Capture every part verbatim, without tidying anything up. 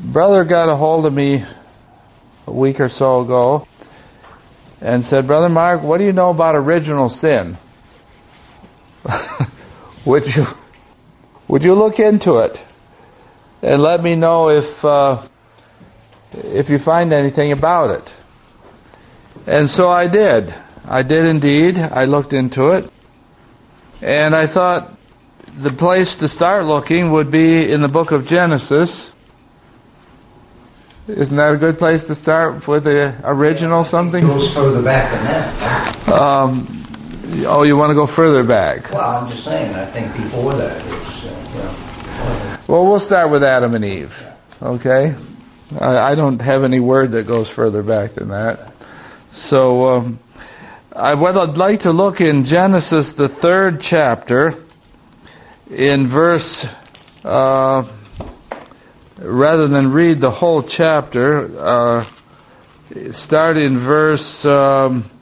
Brother got a hold of me a week or so ago and said, Brother Mark, what do you know about original sin? would you would you look into it and let me know if uh, if you find anything about it? And so I did. I did indeed. I looked into it, and I thought the place to start looking would be in the book of Genesis. Isn't that a good place to start with the original something? It goes further back than that. Um, oh, you want to go further back? Well, I'm just saying, I think before that it's, uh, you know. Well, we'll start with Adam and Eve, okay? I, I don't have any word that goes further back than that. So, um, I, what I'd like to look in Genesis, the third chapter, in verse... Uh, rather than read the whole chapter, uh, start in verse um,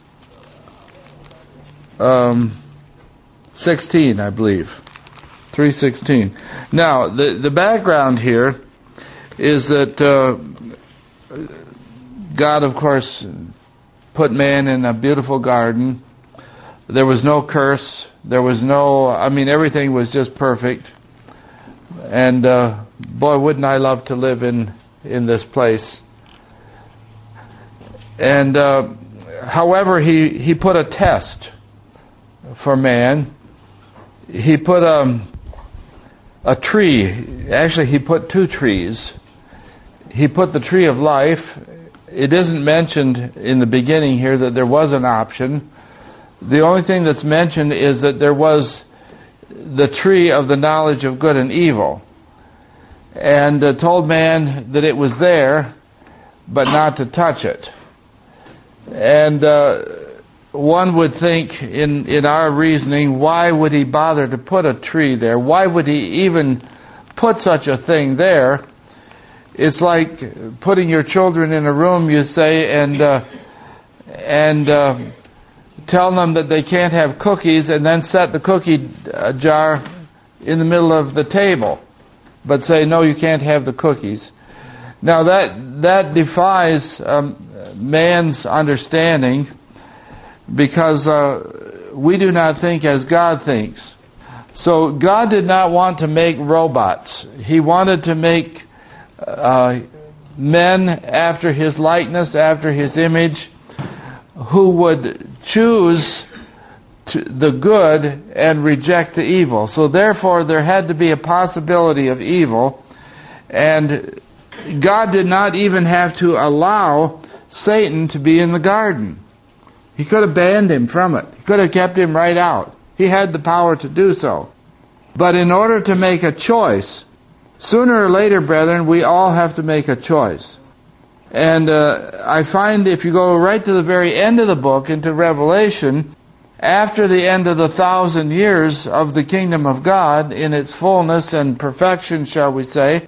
um, sixteen, I believe. three sixteen. Now, the, the background here is that uh, God, of course, put man in a beautiful garden. There was no curse. There was no, I mean, everything was just perfect. And uh, boy, wouldn't I love to live in, in this place. And uh, however, he, he put a test for man. He put um, a tree. Actually, he put two trees. He put the tree of life. It isn't mentioned in the beginning here that there was an option. The only thing that's mentioned is that there was the tree of the knowledge of good and evil, and uh, told man that it was there, but not to touch it. And uh, one would think, in, in our reasoning, why would he bother to put a tree there? Why would he even put such a thing there? It's like putting your children in a room, you say, and uh, and uh, tell them that they can't have cookies, and then set the cookie uh, jar in the middle of the table, but say, no, you can't have the cookies. Now that that defies um, man's understanding, because uh, we do not think as God thinks. So God did not want to make robots. He wanted to make uh, men after His likeness, after His image, who would choose to the good and reject the evil. So therefore there had to be a possibility of evil, and God did not even have to allow Satan to be in the garden. He could have banned him from it. He could have kept him right out. He had the power to do so. But in order to make a choice, sooner or later, brethren, we all have to make a choice. And uh, I find if you go right to the very end of the book, into Revelation, after the end of the thousand years of the kingdom of God, in its fullness and perfection, shall we say,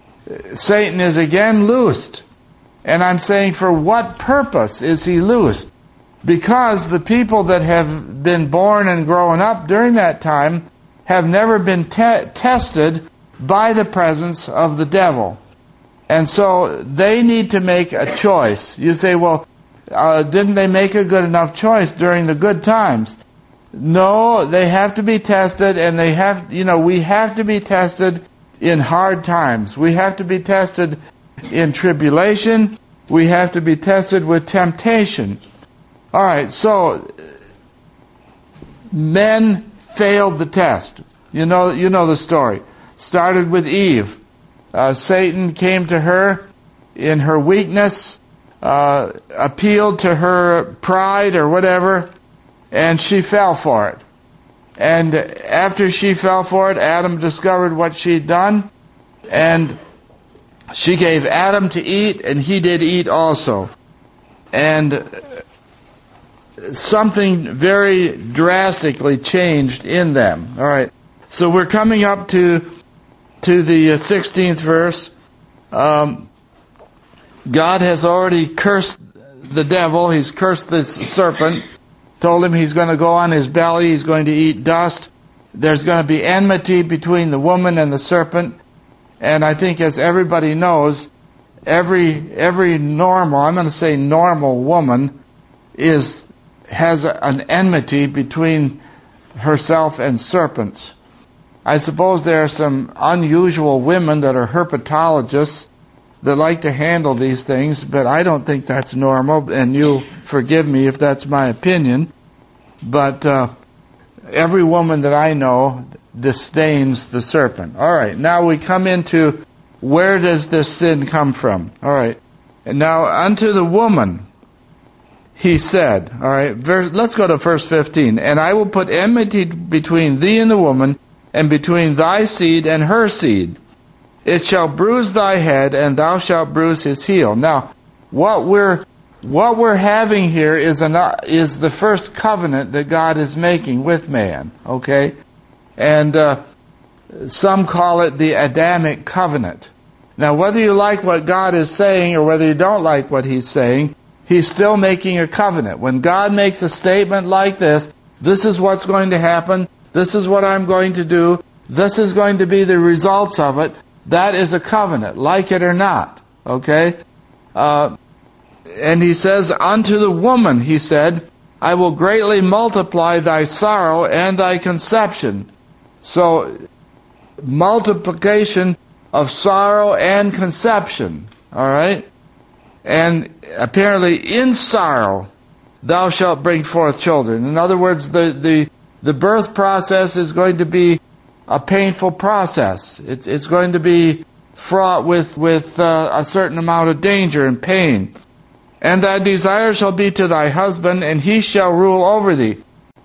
Satan is again loosed. And I'm saying, for what purpose is he loosed? Because the people that have been born and grown up during that time have never been te- tested by the presence of the devil. And so they need to make a choice. You say, well, uh, didn't they make a good enough choice during the good times? No, they have to be tested, and they have, you know, we have to be tested in hard times. We have to be tested in tribulation. We have to be tested with temptation. All right, so men failed the test. You know, you know the story. Started with Eve. Uh, Satan came to her in her weakness, uh, appealed to her pride or whatever, and she fell for it. And after she fell for it, Adam discovered what she'd done, and she gave Adam to eat, and he did eat also. And something very drastically changed in them. All right, so we're coming up to to the sixteenth verse. Um, God has already cursed the devil. He's cursed the serpent, told him he's going to go on his belly, he's going to eat dust. There's going to be enmity between the woman and the serpent. And I think, as everybody knows, every every normal, I'm going to say normal woman, is has an enmity between herself and serpents. I suppose there are some unusual women that are herpetologists that like to handle these things, but I don't think that's normal, and you'll forgive me if that's my opinion. But uh, every woman that I know disdains the serpent. All right, now we come into, where does this sin come from? All right, and now unto the woman he said, all right, verse, let's go to verse fifteen. And I will put enmity between thee and the woman, and between thy seed and her seed. It shall bruise thy head, and thou shalt bruise his heel. Now, what we're what we're having here is an is the first covenant that God is making with man. Okay, and uh, some call it the Adamic covenant. Now, whether you like what God is saying or whether you don't like what He's saying, He's still making a covenant. When God makes a statement like this, this is what's going to happen, this is what I'm going to do, this is going to be the results of it, that is a covenant, like it or not. Okay? Uh, and he says, unto the woman, he said, I will greatly multiply thy sorrow and thy conception. So, multiplication of sorrow and conception. Alright? And apparently in sorrow thou shalt bring forth children. In other words, the, the, the birth process is going to be a painful process. It's, it's going to be fraught with, with uh, a certain amount of danger and pain. And thy desire shall be to thy husband, and he shall rule over thee.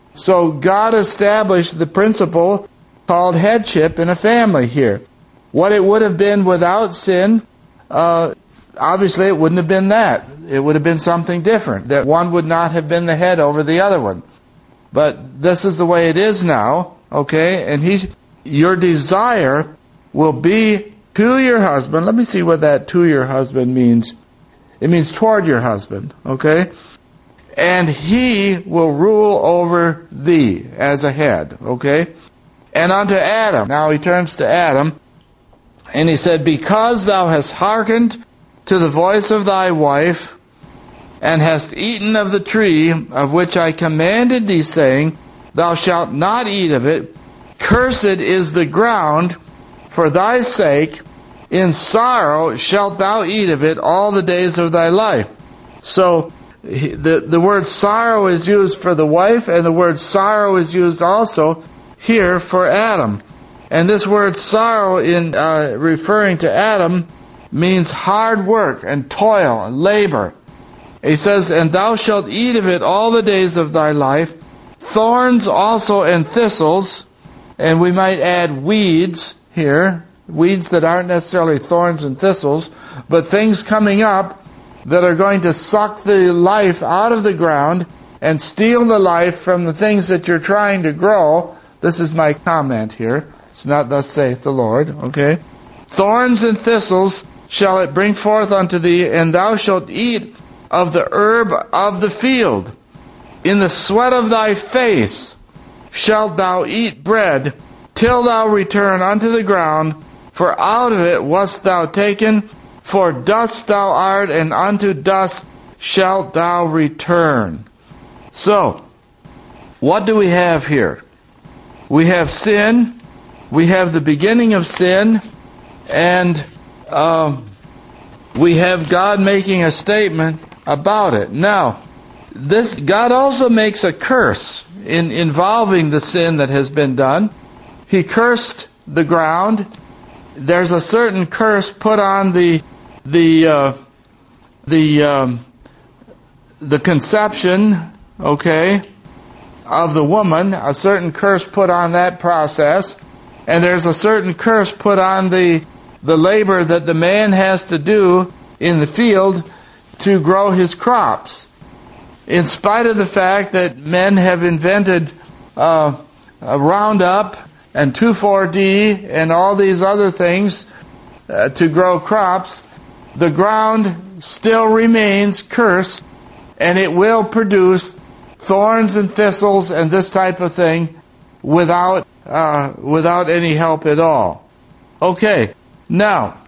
So God established the principle called headship in a family here. What it would have been without sin, uh, obviously it wouldn't have been that. It would have been something different, that one would not have been the head over the other one. But this is the way it is now, okay? And he, your desire will be to your husband. Let me see what that to your husband means. It means toward your husband, okay? And he will rule over thee as a head, okay? And unto Adam. Now he turns to Adam, and he said, because thou hast hearkened to the voice of thy wife, and hast eaten of the tree of which I commanded thee, saying, thou shalt not eat of it, cursed is the ground for thy sake, in sorrow shalt thou eat of it all the days of thy life. So, the, the word sorrow is used for the wife, and the word sorrow is used also here for Adam. And this word sorrow, in uh, referring to Adam, means hard work and toil and labor. He says, and thou shalt eat of it all the days of thy life, thorns also and thistles, and we might add weeds here, weeds that aren't necessarily thorns and thistles, but things coming up that are going to suck the life out of the ground and steal the life from the things that you're trying to grow. This is my comment here. It's not thus saith the Lord, okay? Thorns and thistles shall it bring forth unto thee, and thou shalt eat of the herb of the field. In the sweat of thy face shalt thou eat bread, till thou return unto the ground, for out of it wast thou taken, for dust thou art, and unto dust shalt thou return. So, what do we have here? We have sin, we have the beginning of sin, and um, we have God making a statement about it. Now, this God also makes a curse in involving the sin that has been done. He cursed the ground. There's a certain curse put on the the uh, the um, the conception, okay, of the woman. A certain curse put on that process, and there's a certain curse put on the the labor that the man has to do in the field to grow his crops. In spite of the fact that men have invented uh, a Roundup and two four D and all these other things uh, to grow crops, the ground still remains cursed, and it will produce thorns and thistles and this type of thing without uh, without any help at all. Okay, Now,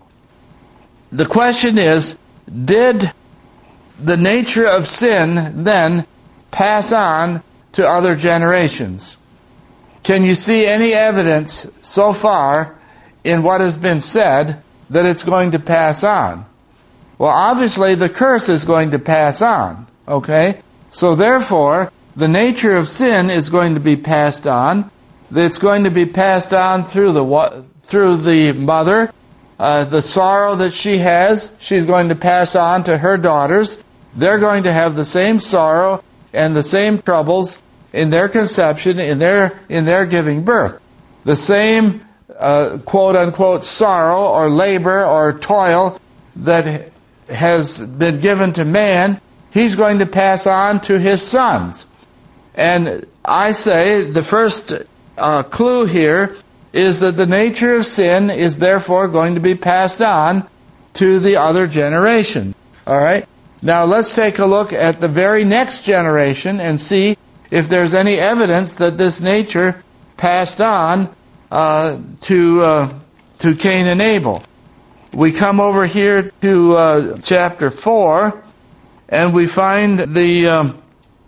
the question is, did the nature of sin then pass on to other generations? Can you see any evidence so far in what has been said that it's going to pass on? Well, obviously the curse is going to pass on, okay? So therefore, the nature of sin is going to be passed on. It's going to be passed on through the through the mother. Uh, the sorrow that she has, she's going to pass on to her daughters. They're going to have the same sorrow and the same troubles in their conception, in their in their giving birth. The same uh, quote-unquote sorrow or labor or toil that has been given to man, he's going to pass on to his sons. And I say the first uh, clue here is that the nature of sin is therefore going to be passed on to the other generation. All right? Now let's take a look at the very next generation and see if there's any evidence that this nature passed on uh, to uh, to Cain and Abel. We come over here to uh, chapter four, and we find the um,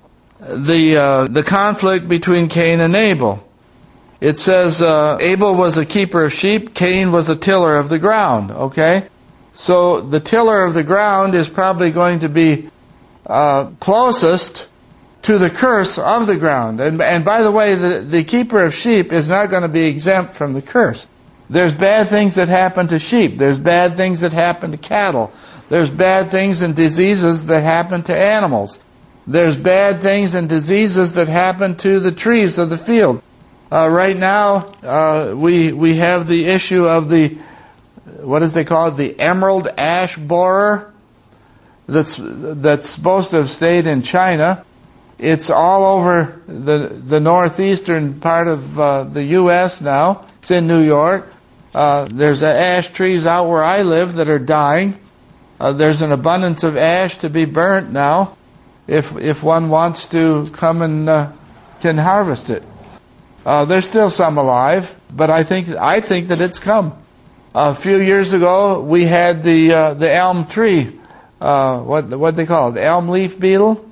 the uh, the conflict between Cain and Abel. It says uh, Abel was a keeper of sheep, Cain was a tiller of the ground. Okay, so the tiller of the ground is probably going to be uh, closest to the curse of the ground. And, and by the way, the, the keeper of sheep is not going to be exempt from the curse. There's bad things that happen to sheep. There's bad things that happen to cattle. There's bad things and diseases that happen to animals. There's bad things and diseases that happen to the trees of the field. Uh, right now, uh, we we have the issue of the, what does they call it, the emerald ash borer that's, that's supposed to have stayed in China. It's all over the the northeastern part of uh, the U S now. It's in New York. Uh, there's ash trees out where I live that are dying. Uh, there's an abundance of ash to be burnt now, if if one wants to come and uh, can harvest it. Uh, there's still some alive, but I think I think that it's come. A few years ago, we had the uh, the elm tree. Uh, what what they call it? The elm leaf beetle.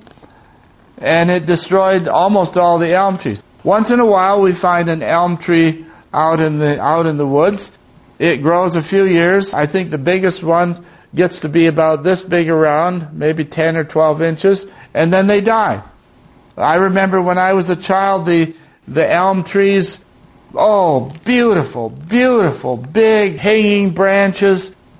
And it destroyed almost all the elm trees. Once in a while, we find an elm tree out in the out in the woods. It grows a few years. I think the biggest one gets to be about this big around, maybe ten or twelve inches, and then they die. I remember when I was a child, the the elm trees, oh, beautiful, beautiful, big hanging branches,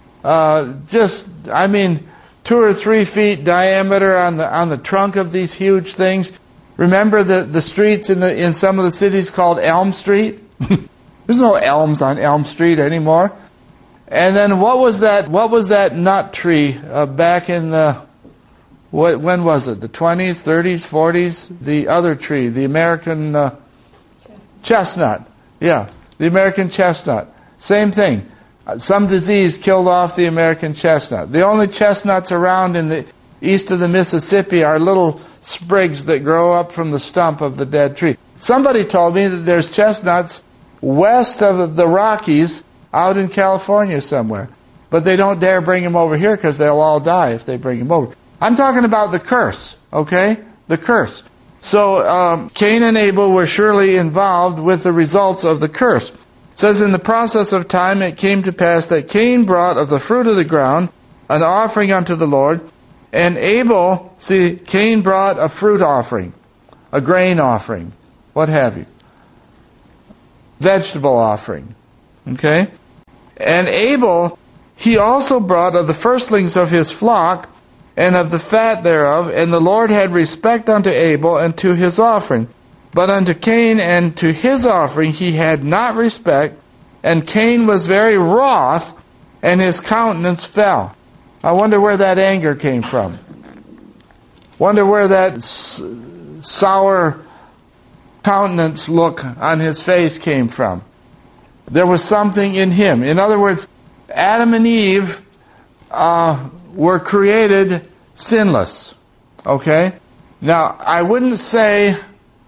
uh, just, I mean, two or three feet diameter on the on the trunk of these huge things. Remember the the streets in the in some of the cities called Elm Street? There's no elms on Elm Street anymore. And then what was that? What was that nut tree uh, back in the what? When was it? The twenties, thirties, forties? The other tree, the American uh, chestnut. Yeah, the American chestnut. Same thing. Some disease killed off the American chestnut. The only chestnuts around in the east of the Mississippi are little sprigs that grow up from the stump of the dead tree. Somebody told me that there's chestnuts west of the Rockies out in California somewhere. But they don't dare bring them over here because they'll all die if they bring them over. I'm talking about the curse, okay? The curse. So um, Cain and Abel were surely involved with the results of the curse. It says, in the process of time it came to pass that Cain brought of the fruit of the ground an offering unto the Lord, and Abel, see, Cain brought a fruit offering, a grain offering, what have you, vegetable offering, okay? And Abel, he also brought of the firstlings of his flock, and of the fat thereof, and the Lord had respect unto Abel and to his offering. But unto Cain and to his offering he had not respect, and Cain was very wroth, and his countenance fell. I wonder where that anger came from. Wonder where that s- sour countenance look on his face came from. There was something in him. In other words, Adam and Eve uh, were created sinless. Okay? Now, I wouldn't say...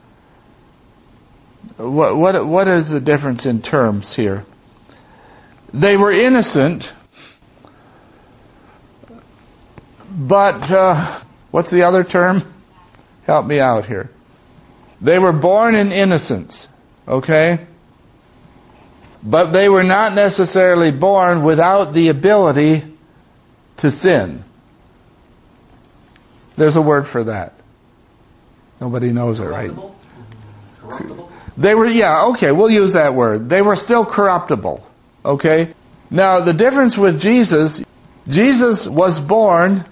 What what what is the difference in terms here? They were innocent, but uh, what's the other term? Help me out here. They were born in innocence, okay? But they were not necessarily born without the ability to sin. There's a word for that. Nobody knows it, right? Corruptible? They were, yeah, okay, we'll use that word. They were still corruptible, okay? Now, the difference with Jesus, Jesus was born,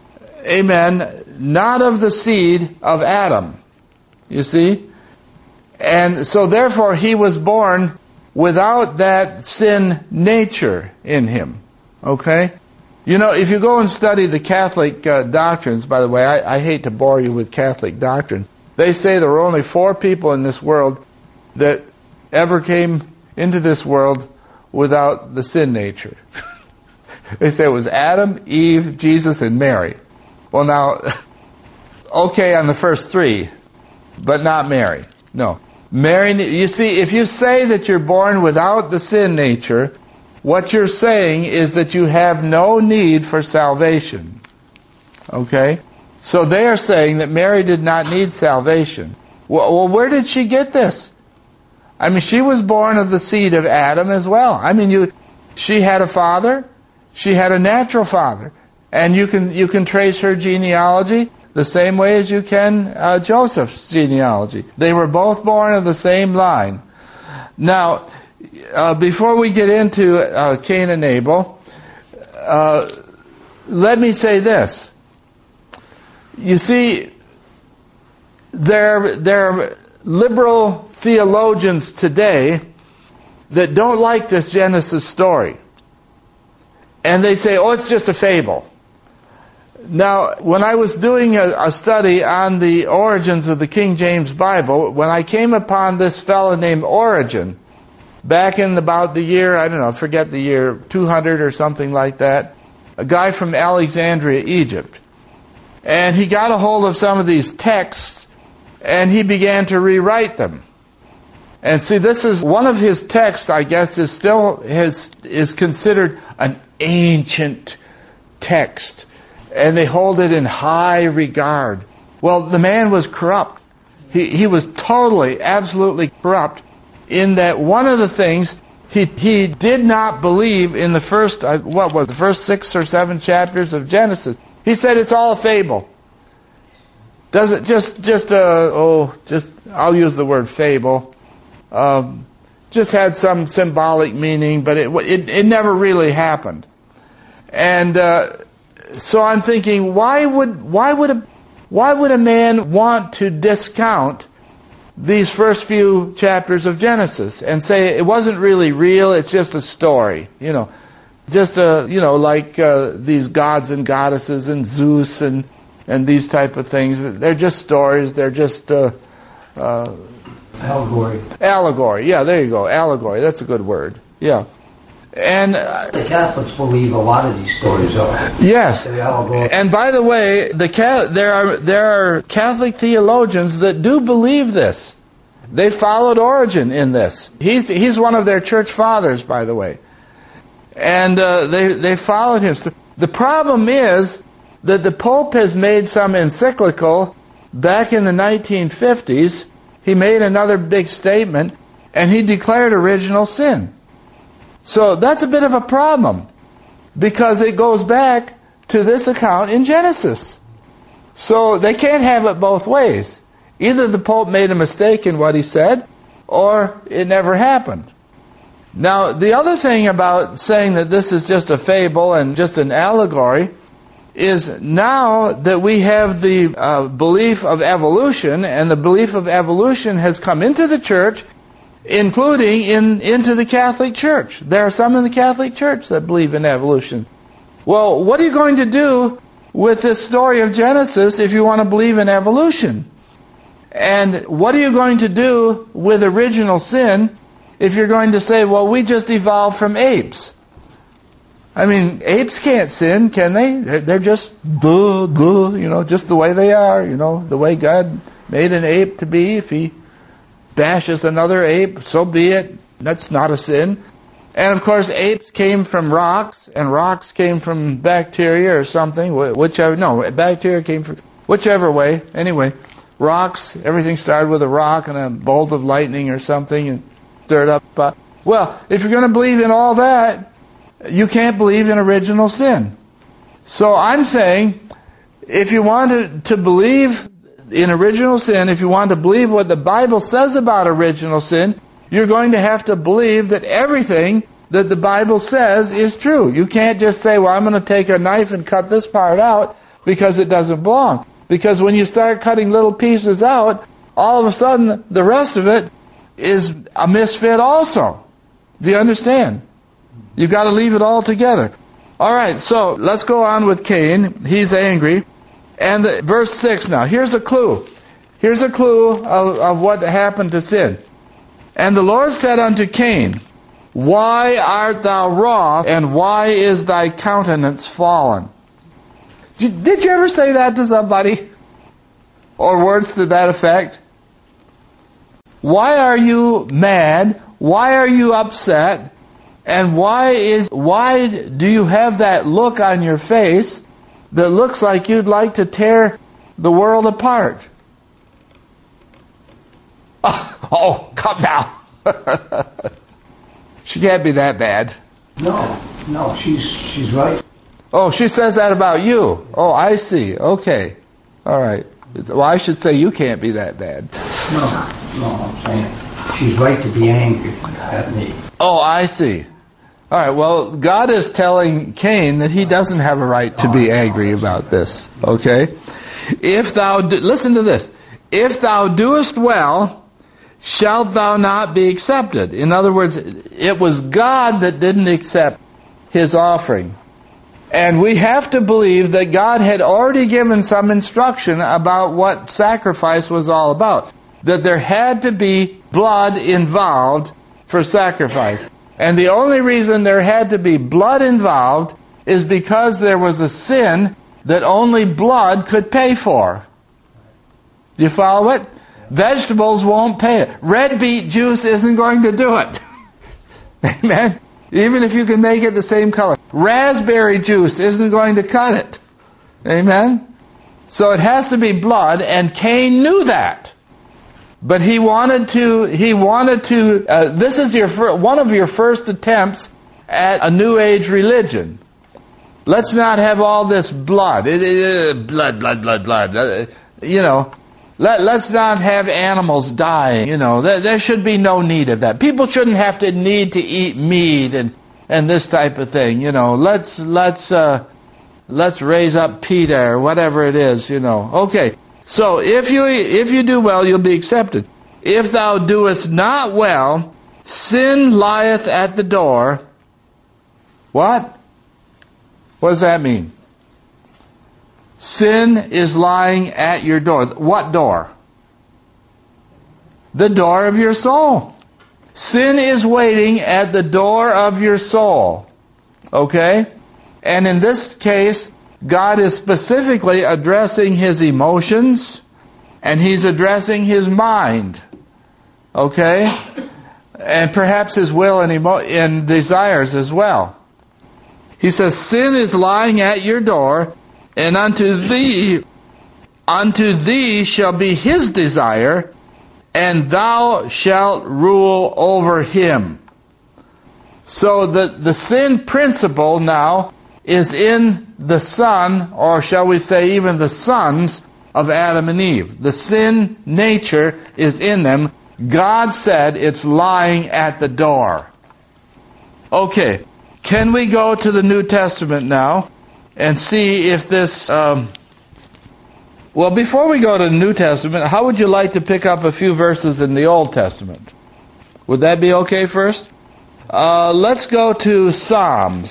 amen, not of the seed of Adam, you see? And so therefore he was born without that sin nature in him, okay? You know, if you go and study the Catholic uh, doctrines, by the way, I, I hate to bore you with Catholic doctrine. They say there were only four people in this world that ever came into this world without the sin nature. They say it was Adam, Eve, Jesus, and Mary. Well, now, okay on the first three, but not Mary. No. Mary, you see, if you say that you're born without the sin nature, what you're saying is that you have no need for salvation. Okay? So they are saying that Mary did not need salvation. Well, well, where did she get this? I mean, she was born of the seed of Adam as well. I mean, you, she had a father, she had a natural father, and you can you can trace her genealogy the same way as you can uh, Joseph's genealogy. They were both born of the same line. Now, uh, before we get into uh, Cain and Abel, uh, let me say this. You see, there, there are liberal theologians today that don't like this Genesis story. And they say, oh, it's just a fable. Now, when I was doing a, a study on the origins of the King James Bible, when I came upon this fellow named Origen, back in about the year, I don't know, forget the year, two hundred or something like that, a guy from Alexandria, Egypt. And he got a hold of some of these texts, and he began to rewrite them. And see, this is one of his texts, I guess, is still his, is considered an ancient text. And they hold it in high regard. Well, the man was corrupt. He he was totally, absolutely corrupt in that one of the things, he he did not believe in the first, uh, what was the first six or seven chapters of Genesis. He said it's all a fable. Does it just, just uh, oh, just, I'll use the word fable. Um, just had some symbolic meaning, but it it, it never really happened. And uh, so I'm thinking, why would why would a why would a man want to discount these first few chapters of Genesis and say it wasn't really real? It's just a story, you know, just a you know like uh, these gods and goddesses and Zeus and and these type of things. They're just stories. They're just uh, uh, allegory. Allegory. Yeah, there you go. Allegory. That's a good word. Yeah. And uh, the Catholics believe a lot of these stories are. Yes. And by the way, the there are there are Catholic theologians that do believe this. They followed Origen in this. He's he's one of their church fathers, by the way. And uh, they they followed him. So the problem is that the Pope has made some encyclical back in the nineteen fifties. He made another big statement, and he declared original sin. So that's a bit of a problem, because it goes back to this account in Genesis. So they can't have it both ways. Either the Pope made a mistake in what he said, or it never happened. Now, the other thing about saying that this is just a fable and just an allegory is now that we have the uh, belief of evolution, and the belief of evolution has come into the church, including in into the Catholic Church. There are some in the Catholic Church that believe in evolution. Well, what are you going to do with this story of Genesis if you want to believe in evolution? And what are you going to do with original sin if you're going to say, well, we just evolved from apes? I mean, apes can't sin, can they? They're just, blah, blah, you know, just the way they are, you know, the way God made an ape to be. If he bashes another ape, so be it. That's not a sin. And of course, apes came from rocks, and rocks came from bacteria or something, whichever, no, bacteria came from, whichever way, anyway. Rocks, everything started with a rock and a bolt of lightning or something and stirred up. Uh, well, if you're going to believe in all that, you can't believe in original sin. So I'm saying, if you want to, to believe in original sin, if you want to believe what the Bible says about original sin, you're going to have to believe that everything that the Bible says is true. You can't just say, well, I'm going to take a knife and cut this part out because it doesn't belong. Because when you start cutting little pieces out, all of a sudden the rest of it is a misfit also. Do you understand? You've got to leave it all together. All right, so let's go on with Cain. He's angry. And the, verse six now. Here's a clue. Here's a clue of, of what happened to sin. And the Lord said unto Cain, Why art thou wroth, and why is thy countenance fallen? Did, did you ever say that to somebody? Or words to that effect? Why are you mad? Why are you upset? And why is why do you have that look on your face that looks like you'd like to tear the world apart? Oh, oh come now. She can't be that bad. No, no, she's she's right. Oh, she says that about you. Oh, I see. Okay. All right. Well, I should say you can't be that bad. No, no, I'm saying she's right to be angry at me. Oh, I see. All right, well, God is telling Cain that he doesn't have a right to be angry about this, okay? If thou, do, listen to this, if thou doest well, shalt thou not be accepted. In other words, it was God that didn't accept his offering. And we have to believe that God had already given some instruction about what sacrifice was all about. That there had to be blood involved for sacrifice. And the only reason there had to be blood involved is because there was a sin that only blood could pay for. Do you follow it? Vegetables won't pay it. Red beet juice isn't going to do it. Amen? Even if you can make it the same color. Raspberry juice isn't going to cut it. Amen? So it has to be blood, and Cain knew that. But he wanted to, he wanted to, uh, this is your fir- one of your first attempts at a New Age religion. Let's not have all this blood. It, it, blood, blood, blood, blood. Uh, you know, let, let's not have animals dying. You know, there, there should be no need of that. People shouldn't have to need to eat meat and, and this type of thing. You know, let's, let's, uh, let's raise up PETA or whatever it is, you know. Okay. So, if you if you do well, you'll be accepted. If thou doest not well, sin lieth at the door. What? What does that mean? Sin is lying at your door. What door? The door of your soul. Sin is waiting at the door of your soul. Okay? And in this case, God is specifically addressing his emotions, and he's addressing his mind, okay? And perhaps his will and, emo- and desires as well. He says, sin is lying at your door, and unto thee, unto thee shall be his desire, and thou shalt rule over him. So the, the sin principle now is in the son, or shall we say even the sons of Adam and Eve. The sin nature is in them. God said it's lying at the door. Okay, can we go to the New Testament now and see if this... Um, well, before we go to the New Testament, how would you like to pick up a few verses in the Old Testament? Would that be okay first? Uh, let's go to Psalms.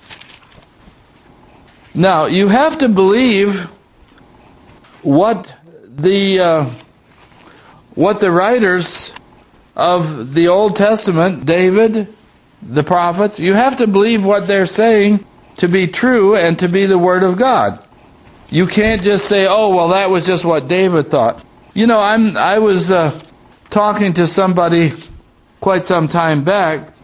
Now, you have to believe what the uh, what the writers of the Old Testament, David, the prophets, you have to believe what they're saying to be true and to be the Word of God. You can't just say, oh, well, that was just what David thought. You know, I'm I was uh, talking to somebody quite some time back,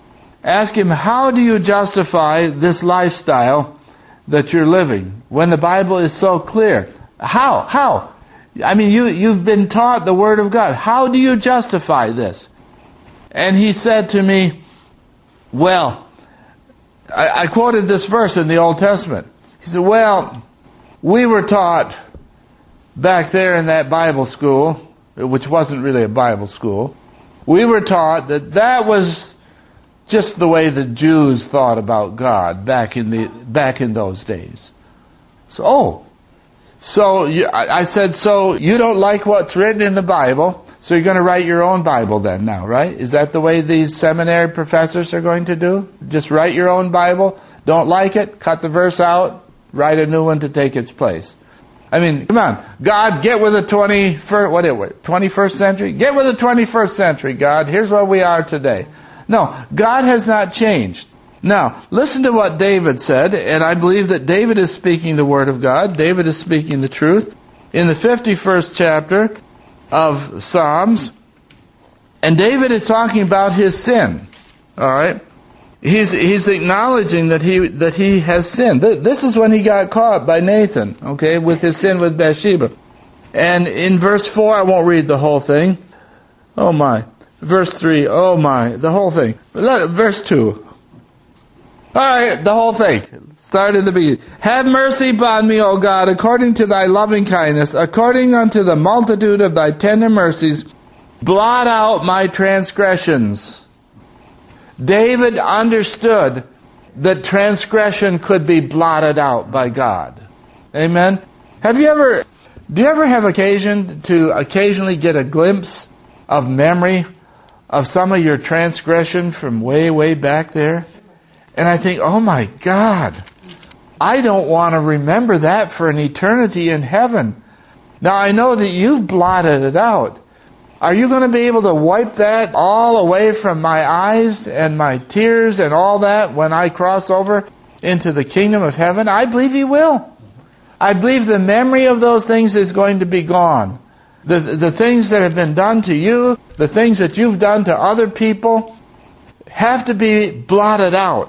Ask him, how do you justify this lifestyle that you're living when the Bible is so clear? How? How? I mean, you, you've been taught the Word of God. How do you justify this? And he said to me, well, I, I quoted this verse in the Old Testament. He said, well, we were taught back there in that Bible school, which wasn't really a Bible school, we were taught that that was just the way the Jews thought about God back in the back in those days. So, oh, so you, I, I said, so you don't like what's written in the Bible, so you're going to write your own Bible then now, right? Is that the way these seminary professors are going to do? Just write your own Bible? Don't like it? Cut the verse out? Write a new one to take its place? I mean, come on. God, get with the twenty-first, what is it, twenty-first century? Get with the twenty-first century, God. Here's where we are today. No, God has not changed. Now, listen to what David said, and I believe that David is speaking the Word of God. David is speaking the truth. In the fifty-first chapter of Psalms, and David is talking about his sin. All right? He's he's acknowledging that he that he has sinned. This is when he got caught by Nathan, okay, with his sin with Bathsheba. And in verse four, I won't read the whole thing. Oh my. Verse three, oh my, the whole thing. Verse two. All right, the whole thing. Start in the beginning. Have mercy upon me, O God, according to thy loving kindness, according unto the multitude of thy tender mercies, blot out my transgressions. David understood that transgression could be blotted out by God. Amen? Have you ever, do you ever have occasion to occasionally get a glimpse of memory of some of your transgression from way, way back there? And I think, oh my God, I don't want to remember that for an eternity in heaven. Now I know that you've blotted it out. Are you going to be able to wipe that all away from my eyes and my tears and all that when I cross over into the kingdom of heaven? I believe He will. I believe the memory of those things is going to be gone. The, the things that have been done to you, the things that you've done to other people, have to be blotted out.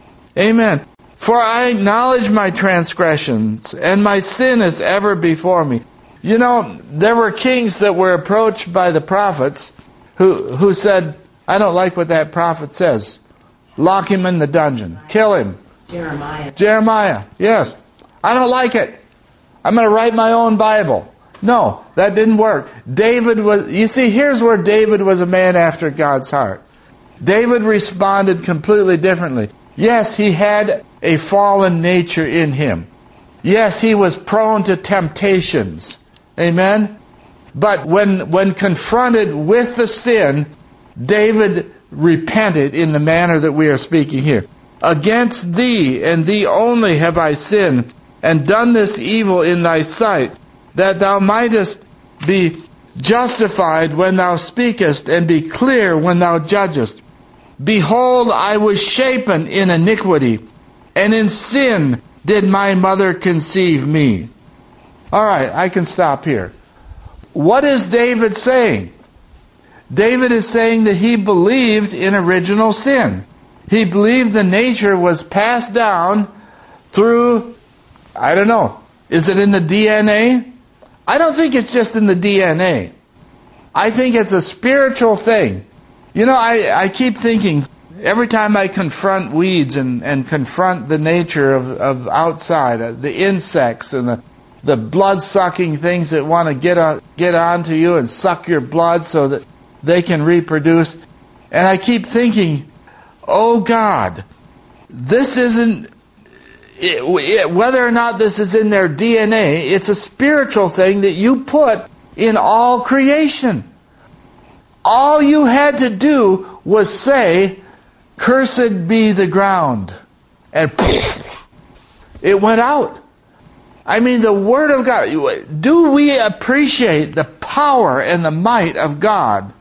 Amen. For I acknowledge my transgressions, and my sin is ever before me. You know, there were kings that were approached by the prophets who who said, I don't like what that prophet says. Lock him in the dungeon. Kill him. Jeremiah. Jeremiah, yes. I don't like it. I'm going to write my own Bible. No, that didn't work. David was, you see, here's where David was a man after God's heart. David responded completely differently. Yes, he had a fallen nature in him. Yes, he was prone to temptations. Amen? But when when confronted with the sin, David repented in the manner that we are speaking here. Against thee and thee only have I sinned, and done this evil in thy sight, that thou mightest be justified when thou speakest, and be clear when thou judgest. Behold, I was shapen in iniquity, and in sin did my mother conceive me. All right, I can stop here. What is David saying? David is saying that he believed in original sin. He believed the nature was passed down through, I don't know, is it in the D N A? I don't think it's just in the D N A. I think it's a spiritual thing. You know, I, I keep thinking, every time I confront weeds and, and confront the nature of, of outside, uh, the insects and the, the blood-sucking things that want to get on, get onto you and suck your blood so that they can reproduce, and I keep thinking, oh God, this isn't, it, it, whether or not this is in their D N A, it's a spiritual thing that you put in all creation. All you had to do was say, cursed be the ground. And it went out. I mean, the Word of God. Do we appreciate the power and the might of God?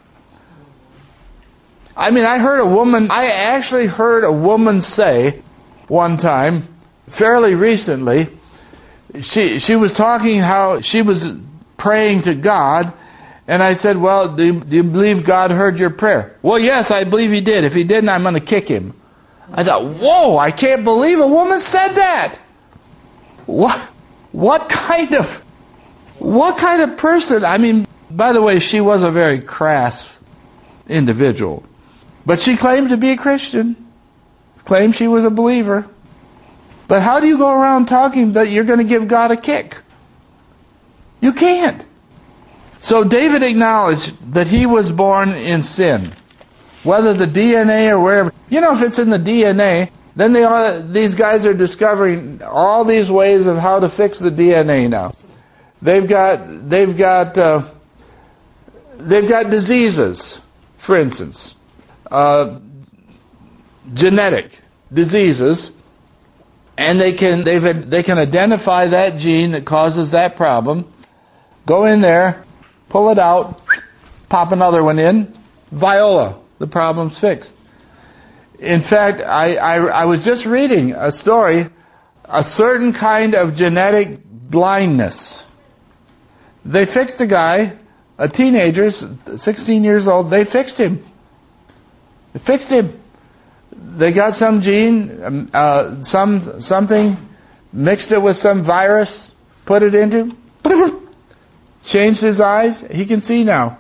I mean, I heard a woman, I actually heard a woman say one time, fairly recently, she she was talking how she was praying to God, and I said, well, do you, do you believe God heard your prayer? Well, yes, I believe He did. If He didn't, I'm going to kick Him. I thought, whoa, I can't believe a woman said that. What, what kind of, what kind of person? I mean, by the way, she was a very crass individual. But she claimed to be a Christian. Claimed she was a believer. But how do you go around talking that you're going to give God a kick? You can't. So David acknowledged that he was born in sin. Whether the D N A or wherever. You know, if it's in the D N A, then they are, these guys are discovering all these ways of how to fix the D N A now. They've got, they've got, uh, they've got diseases, for instance, uh, genetic diseases, and they can, they've, they can identify that gene that causes that problem. Go in there, pull it out, pop another one in, viola. The problem's fixed. In fact, I, I, I was just reading a story, a certain kind of genetic blindness. They fixed a guy, a teenager, sixteen years old, they fixed him. They fixed him. They got some gene, uh, some something, mixed it with some virus, put it into, changed his eyes, he can see now.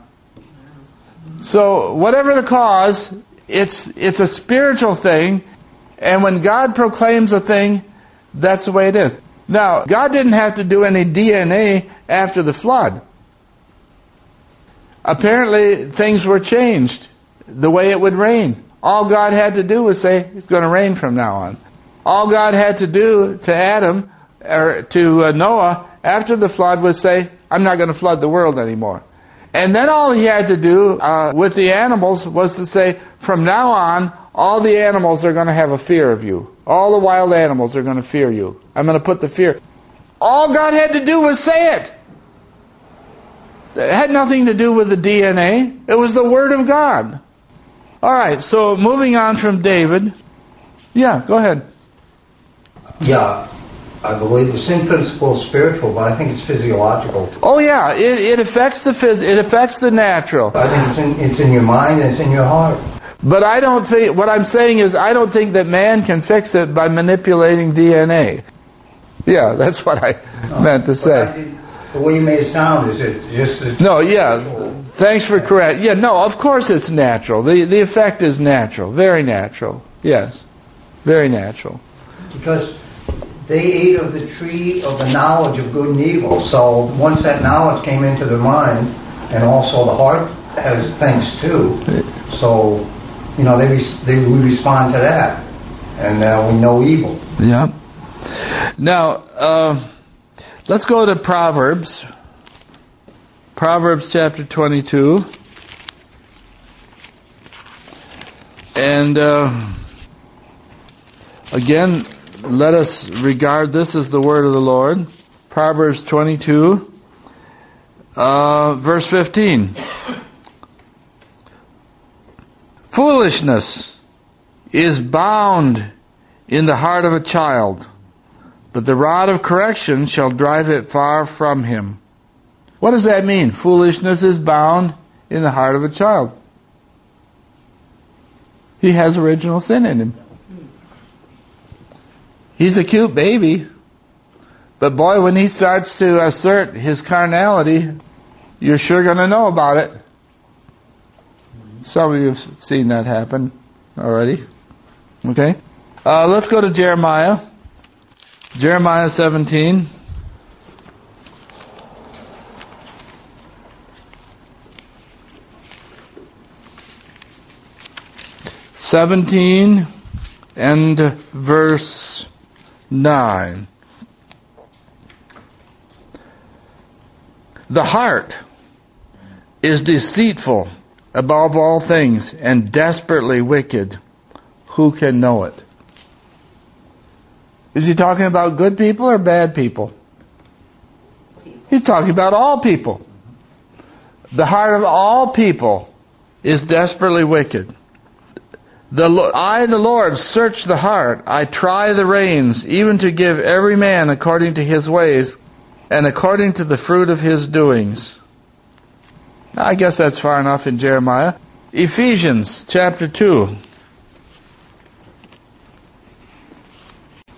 So whatever the cause, it's it's a spiritual thing, and when God proclaims a thing, that's the way it is. Now, God didn't have to do any D N A after the flood. Apparently, things were changed the way it would rain. All God had to do was say, it's going to rain from now on. All God had to do to Adam, or to uh, Noah, after the flood was say, I'm not going to flood the world anymore. And then all he had to do uh, with the animals was to say, from now on, all the animals are going to have a fear of you. All the wild animals are going to fear you. I'm going to put the fear. All God had to do was say it. It had nothing to do with the D N A. It was the Word of God. All right, so moving on from David. Yeah, go ahead. Yeah. I believe the sin principle is spiritual, but I think it's physiological. Oh yeah, it, it affects the phys- it affects the natural. I think it's in, it's in your mind and it's in your heart. But I don't think, what I'm saying is, I don't think that man can fix it by manipulating D N A. Yeah, that's what I no, meant to say. Think, the way you made it sound is it just... It's no, yeah, thanks for correct. Yeah, no, of course it's natural. The the effect is natural, very natural. Yes, very natural. Because they ate of the tree of the knowledge of good and evil. So once that knowledge came into their mind, and also the heart has things too. So, you know, they they we respond to that, and uh, we know evil. Yeah. Now, uh, let's go to Proverbs. Proverbs chapter twenty-two, and uh, again, let us regard this as the word of the Lord. Proverbs twenty-two, uh, verse fifteen. Foolishness is bound in the heart of a child, but the rod of correction shall drive it far from him. What does that mean? Foolishness is bound in the heart of a child. He has original sin in him. He's a cute baby, but boy, when he starts to assert his carnality, you're sure going to know about it. Some of you have seen that happen already. Okay? Uh, let's go to Jeremiah. Jeremiah seventeen. seventeen and verse nine. The heart is deceitful above all things and desperately wicked. Who can know it? Is he talking about good people or bad people? He's talking about all people. The heart of all people is desperately wicked. The, I, the Lord, search the heart. I try the reins, even to give every man according to his ways and according to the fruit of his doings. I guess that's far enough in Jeremiah. Ephesians chapter two.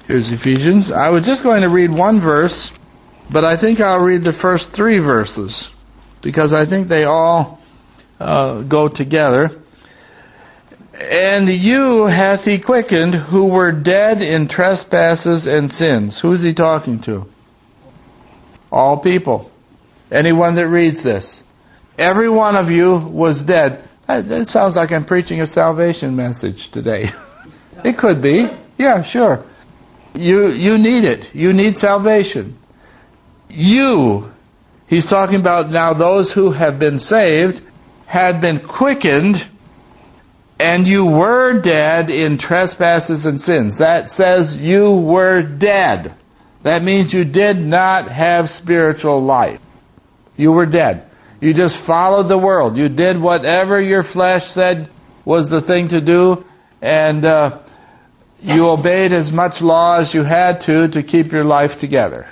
Here's Ephesians. I was just going to read one verse, but I think I'll read the first three verses, because I think they all uh, go together. And you hath he quickened who were dead in trespasses and sins. Who is he talking to? All people. Anyone that reads this. Every one of you was dead. That sounds like I'm preaching a salvation message today. It could be. Yeah, sure. You you need it. You need salvation. You, he's talking about now those who have been saved, had been quickened, and you were dead in trespasses and sins. That says you were dead. That means you did not have spiritual life. You were dead. You just followed the world. You did whatever your flesh said was the thing to do, and uh, you obeyed as much law as you had to to keep your life together.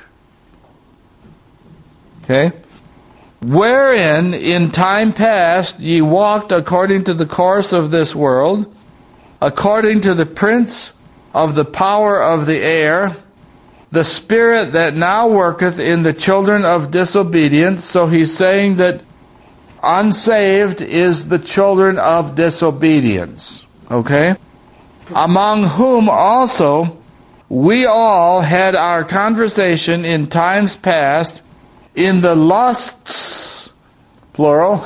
Okay? Wherein in time past ye walked according to the course of this world, according to the prince of the power of the air, the spirit that now worketh in the children of disobedience. So he's saying that unsaved is the children of disobedience. Okay? Among whom also we all had our conversation in times past in the lusts, plural,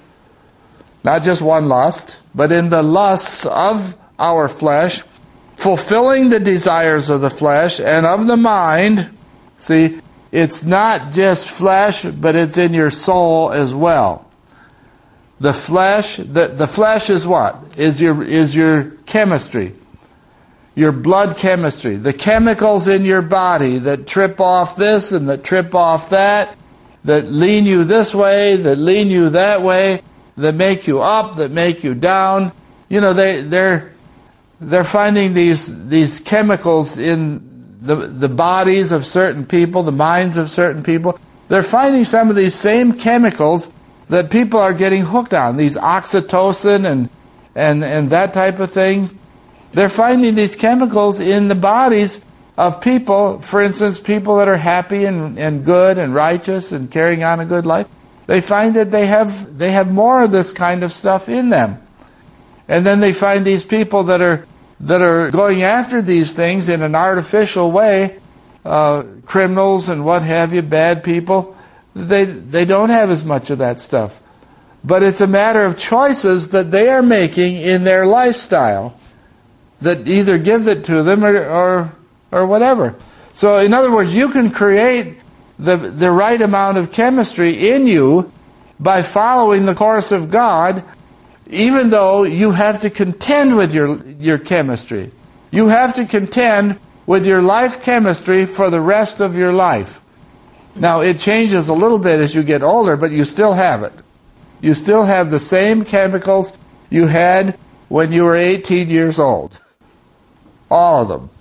not just one lust, but in the lusts of our flesh, fulfilling the desires of the flesh and of the mind. See, it's not just flesh, but it's in your soul as well. The flesh, the, the flesh is what? Is your, is your chemistry. Your blood chemistry. The chemicals in your body that trip off this and that trip off that, that lean you this way, that lean you that way, that make you up, that make you down. You know, they, they're, they're finding these, these chemicals in the, the bodies of certain people, the minds of certain people. They're finding some of these same chemicals that people are getting hooked on, these oxytocin and, and, and that type of thing. They're finding these chemicals in the bodies of people, for instance, people that are happy and, and good and righteous and carrying on a good life. They find that they have they have more of this kind of stuff in them. And then they find these people that are that are going after these things in an artificial way, uh, criminals and what have you, bad people. They they don't have as much of that stuff. But it's a matter of choices that they are making in their lifestyle that either give it to them or, or or whatever. So in other words, you can create the the right amount of chemistry in you by following the course of God, even though you have to contend with your your chemistry. You have to contend with your life chemistry for the rest of your life. Now, it changes a little bit as you get older, but you still have it. You still have the same chemicals you had when you were eighteen years old. All of them.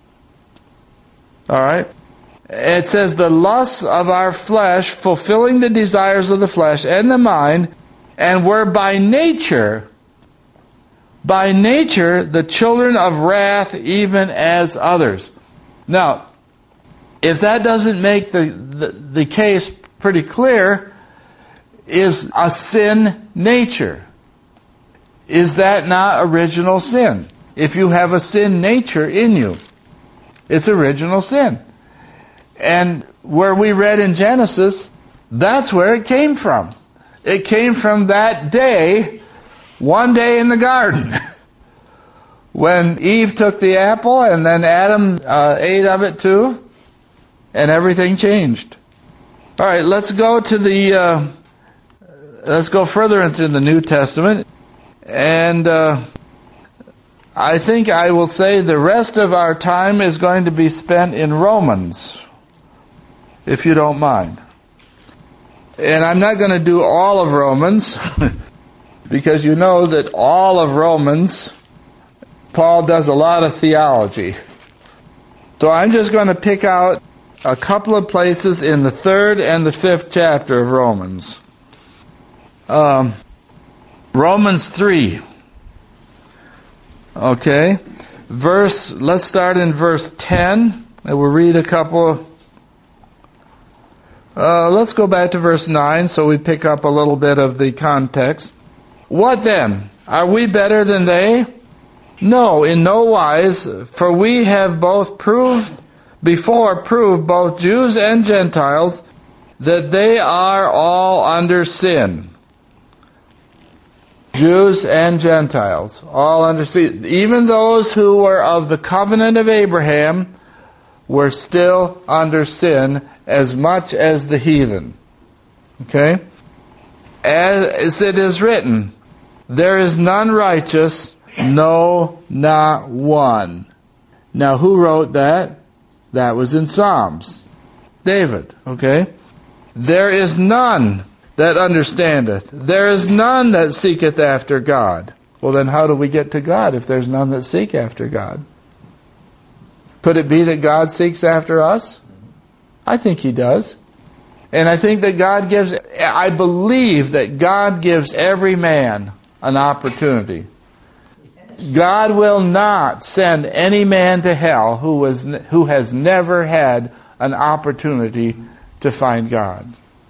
All right? It says, the lusts of our flesh, fulfilling the desires of the flesh and the mind, and were by nature, by nature, the children of wrath, even as others. Now, if that doesn't make the, the, the case pretty clear, is a sin nature. Is that not original sin? If you have a sin nature in you, it's original sin. And where we read in Genesis, that's where it came from. It came from that day, one day in the garden, when Eve took the apple and then Adam uh, ate of it too, and everything changed. All right, let's go to the, uh, let's go further into the New Testament, and uh, I think I will say the rest of our time is going to be spent in Romans, if you don't mind. And I'm not going to do all of Romans, because you know that all of Romans, Paul does a lot of theology. So I'm just going to pick out a couple of places in the third and the fifth chapter of Romans. Um, Romans three. Okay. verse, let's start in verse ten, and we'll read a couple. Uh, let's go back to verse nine so we pick up a little bit of the context. What then? Are we better than they? No, in no wise, for we have both proved, before proved, both Jews and Gentiles, that they are all under sin. Jews and Gentiles, all under sin. Even those who were of the covenant of Abraham were still under sin as much as the heathen. Okay? As it is written, there is none righteous, no, not one. Now, who wrote that? That was in Psalms. David, okay? There is none that understandeth. There is none that seeketh after God. Well, then how do we get to God if there's none that seek after God? Could it be that God seeks after us? I think He does. And I think that God gives, I believe that God gives every man an opportunity. God will not send any man to hell who was who has never had an opportunity to find God.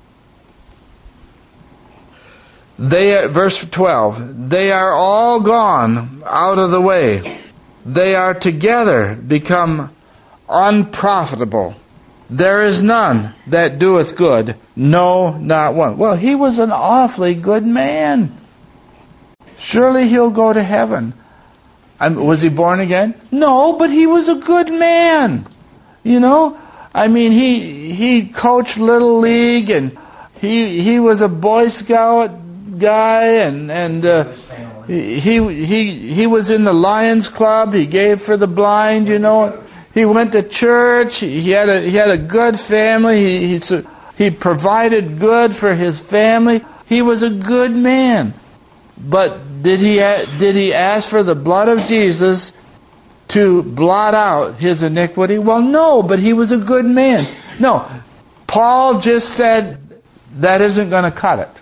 They, verse twelve, they are all gone out of the way. They are together become unprofitable. There is none that doeth good, no, not one. Well, he was an awfully good man. Surely he'll go to heaven. Um, was he born again? No, but he was a good man. You know, I mean, he he coached Little League, and he he was a Boy Scout guy, and and uh, he he he was in the Lions Club. He gave for the blind. You know, he went to church. He, he had a he had a good family. He he he provided good for his family. He was a good man. But did he did he ask for the blood of Jesus to blot out his iniquity? Well, no, but he was a good man. No, Paul just said that isn't going to cut it.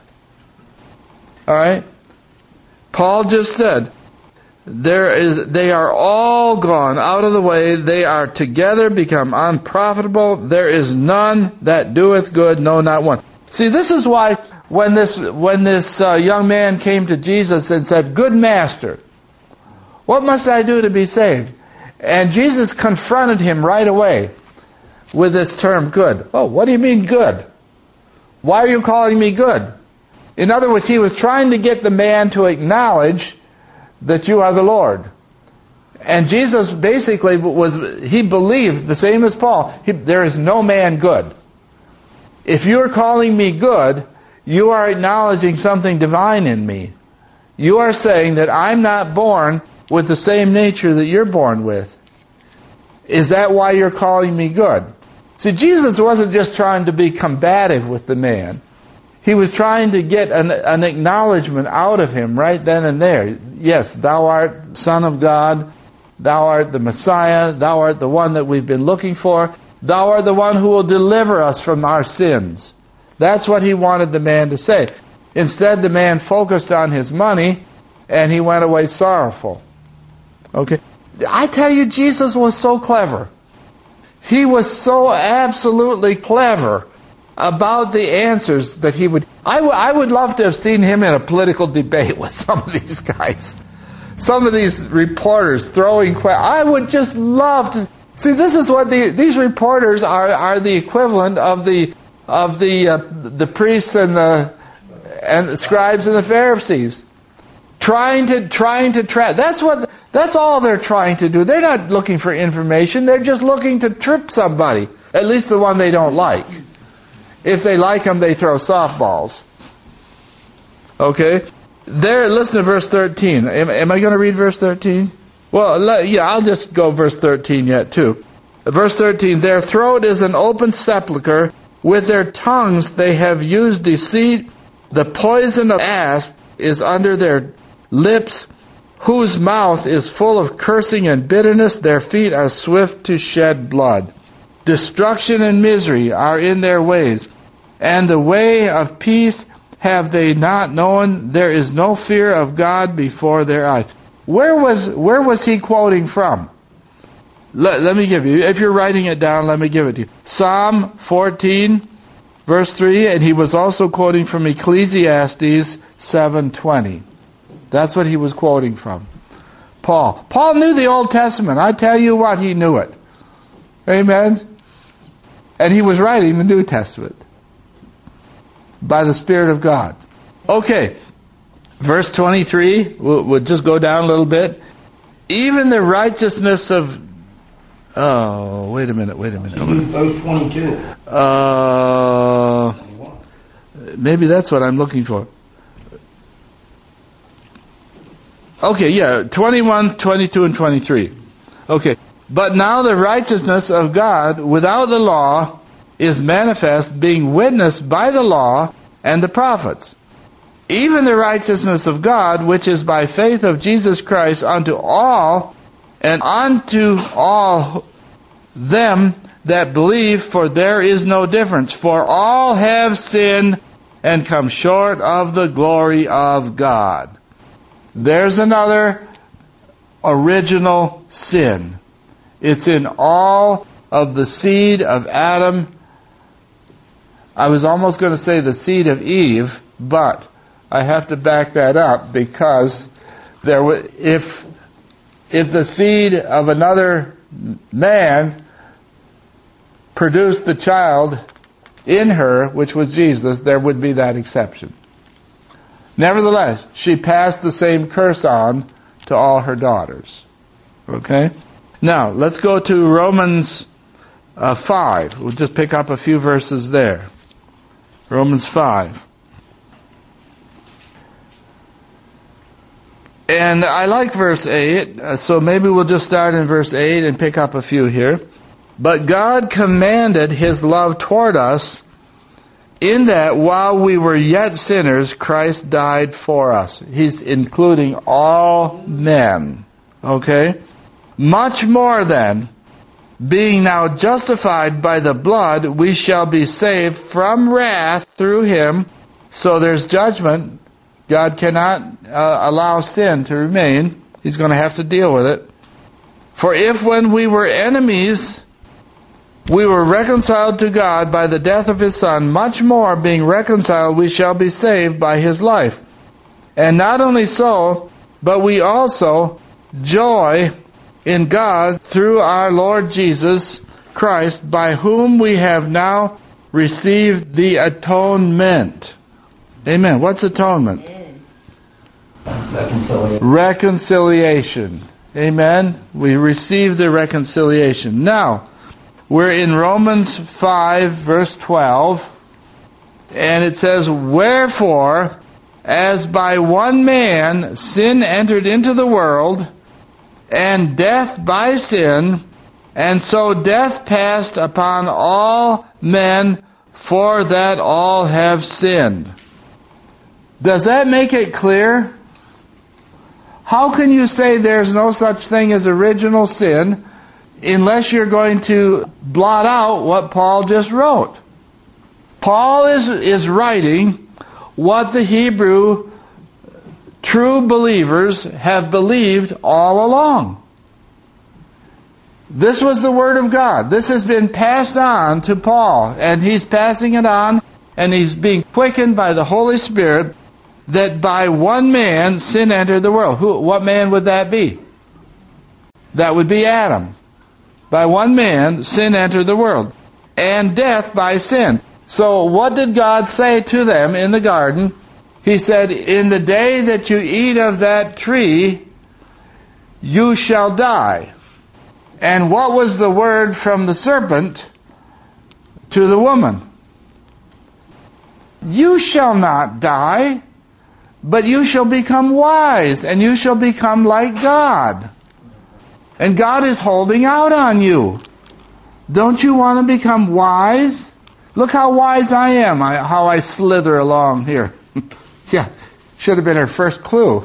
All right? Paul just said, there is, they are all gone out of the way. They are together become unprofitable. There is none that doeth good, no, not one. See, this is why when this when this uh, young man came to Jesus and said, "Good Master, what must I do to be saved?" And Jesus confronted him right away with this term, good. Oh, what do you mean good? Why are you calling me good? In other words, he was trying to get the man to acknowledge that you are the Lord. And Jesus basically was, he believed, the same as Paul, he, there is no man good. If you're calling me good, you are acknowledging something divine in me. You are saying that I'm not born with the same nature that you're born with. Is that why you're calling me good? See, Jesus wasn't just trying to be combative with the man. He was trying to get an, an acknowledgement out of him right then and there. Yes, thou art Son of God. Thou art the Messiah. Thou art the one that we've been looking for. Thou art the one who will deliver us from our sins. That's what he wanted the man to say. Instead, the man focused on his money, and he went away sorrowful. Okay? I tell you, Jesus was so clever. He was so absolutely clever about the answers that he would... I, w- I would love to have seen him in a political debate with some of these guys. Some of these reporters throwing questions. I would just love to... See, this is what the, these reporters are, are the equivalent of the of the uh, the priests and the and the scribes and the Pharisees, trying to trying to trap. That's what that's all they're trying to do. They're not looking for information. They're just looking to trip somebody, at least the one they don't like. If they like them, they throw softballs. Okay, there. Listen to verse thirteen. Am, am I going to read verse thirteen? Well, yeah, I'll just go verse thirteen yet too. Verse thirteen. Their throat is an open sepulchre. With their tongues they have used deceit. The poison of asp is under their lips, whose mouth is full of cursing and bitterness. Their feet are swift to shed blood. Destruction and misery are in their ways, and the way of peace have they not known. There is no fear of God before their eyes. Where was where was he quoting from? Let, let me give you, if you're writing it down, let me give it to you. Psalm fourteen, verse three, and he was also quoting from Ecclesiastes seven twenty. That's what he was quoting from. Paul. Paul knew the Old Testament. I tell you what, he knew it. Amen? And he was writing the New Testament by the Spirit of God. Okay, verse twenty-three, we'll, we'll just go down a little bit. Even the righteousness of... Oh, wait a minute, wait a minute. Verse twenty-two. Uh, maybe that's what I'm looking for. Okay, yeah, twenty-one, twenty-two, and twenty-three. Okay, but now the righteousness of God without the law is manifest, being witnessed by the law and the prophets. Even the righteousness of God, which is by faith of Jesus Christ unto all, and unto all them that believe, for there is no difference. For all have sinned and come short of the glory of God. There's another original sin. It's in all of the seed of Adam. I was almost going to say the seed of Eve, but I have to back that up because there, if if the seed of another man produced the child in her, which was Jesus, there would be that exception. Nevertheless, she passed the same curse on to all her daughters. Okay? Now, let's go to Romans uh, five. We'll just pick up a few verses there. Romans five. And I like verse eight, uh, so maybe we'll just start in verse eight and pick up a few here. But God commanded His love toward us, in that while we were yet sinners, Christ died for us. He's including all men. Okay? Much more then, being now justified by the blood, we shall be saved from wrath through Him. So there's judgment. God cannot uh, allow sin to remain. He's going to have to deal with it. For if when we were enemies, we were reconciled to God by the death of His Son, much more, being reconciled, we shall be saved by His life. And not only so, but we also joy in God through our Lord Jesus Christ, by whom we have now received the atonement. Amen. What's atonement? Reconciliation. Reconciliation. Amen. We receive the reconciliation. Now, we're in Romans five, verse twelve, and it says, wherefore, as by one man sin entered into the world, and death by sin, and so death passed upon all men, for that all have sinned. Does that make it clear? How can you say there's no such thing as original sin unless you're going to blot out what Paul just wrote? Paul is, is writing what the Hebrew true believers have believed all along. This was the Word of God. This has been passed on to Paul, and he's passing it on, and he's being quickened by the Holy Spirit, that by one man sin entered the world. Who? What man would that be? That would be Adam. By one man sin entered the world, and death by sin. So what did God say to them in the garden? He said, in the day that you eat of that tree, you shall die. And what was the word from the serpent to the woman? You shall not die, but you shall become wise, and you shall become like God. And God is holding out on you. Don't you want to become wise? Look how wise I am, I, how I slither along here. Yeah, should have been her first clue.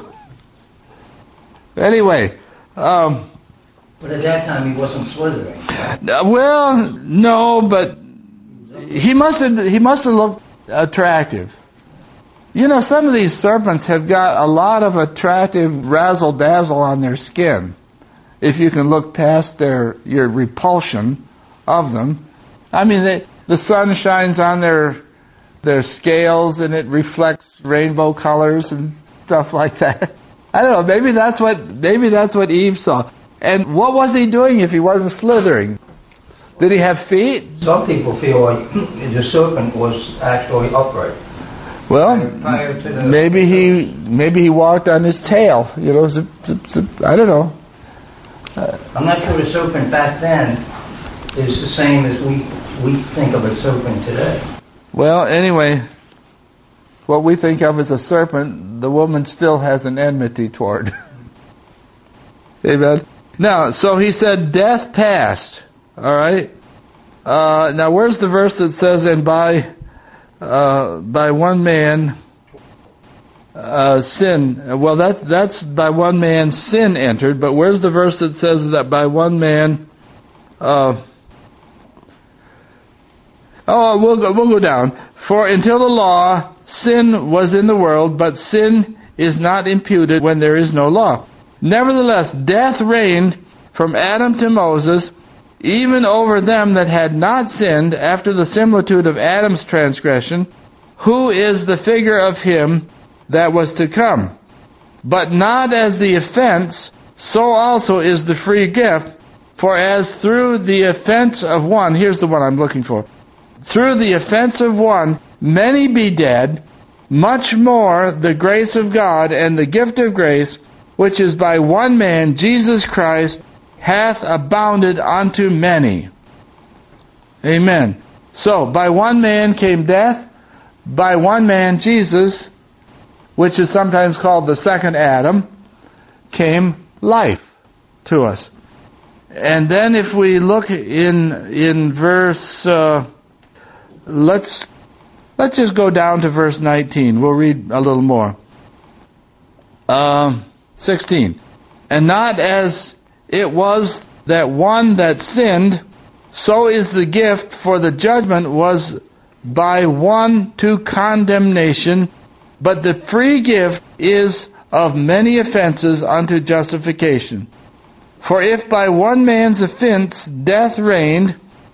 Anyway. Um, but at that time he wasn't slithering. Uh, well, no, but he must have, he must have looked attractive. You know, some of these serpents have got a lot of attractive razzle-dazzle on their skin. if you can look past their your repulsion of them. I mean, they, the sun shines on their their scales and it reflects rainbow colors and stuff like that. I don't know. Maybe that's what maybe that's what Eve saw. And what was he doing if he wasn't slithering? Did he have feet? Some people feel like the serpent was actually upright. Well, Prior to the, maybe he maybe he walked on his tail. You know, zip, zip, zip. I don't know. Uh, I'm not sure the serpent back then is the same as we we think of a serpent today. Well, anyway, what we think of as a serpent, the woman still has an enmity toward. Amen. Now, so he said, death passed. All right. Uh, now, where's the verse that says, "And by uh, by one man uh, sin"? Well, that's that's by one man sin entered. But where's the verse that says that by one man? Uh, oh, we'll go, we'll go down. For until the law, sin was in the world, but sin is not imputed when there is no law. Nevertheless, death reigned from Adam to Moses, even over them that had not sinned, after the similitude of Adam's transgression, who is the figure of him that was to come. But not as the offense, so also is the free gift. For as through the offense of one, here's the one I'm looking for, through the offense of one, many be dead, much more the grace of God and the gift of grace, which is by one man, Jesus Christ, hath abounded unto many. Amen. So, by one man came death, by one man, Jesus, which is sometimes called the second Adam, came life to us. And then if we look in in verse, uh, let's let's just go down to verse nineteen. We'll read a little more. Uh, sixteen. And not as it was that one that sinned, so is the gift, for the judgment was by one to condemnation, but the free gift is of many offenses unto justification. For if by one man's offense death reigned,